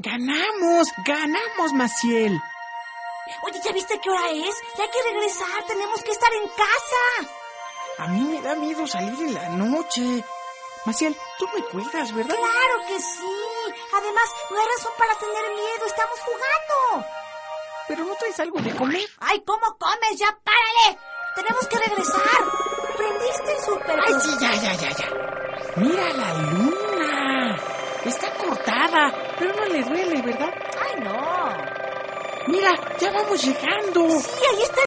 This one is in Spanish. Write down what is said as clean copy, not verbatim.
¡Ganamos, Maciel! Oye, ¿ya viste qué hora es? Ya hay que regresar, tenemos que estar en casa. A mí me da miedo salir en la noche. Maciel, tú me cuidas, ¿verdad? ¡Claro que sí! Además, no hay razón para tener miedo, estamos jugando. ¿Pero no traes algo de comer? ¡Ay, cómo comes! ¡Ya párale! ¡Tenemos que regresar! ¿Prendiste el súper? ¡Ay, sí, ya! ¡Mira la luna! Está cortada, pero no le duele, ¿verdad? ¡Ay, no! Mira, ya vamos llegando. Sí, ahí está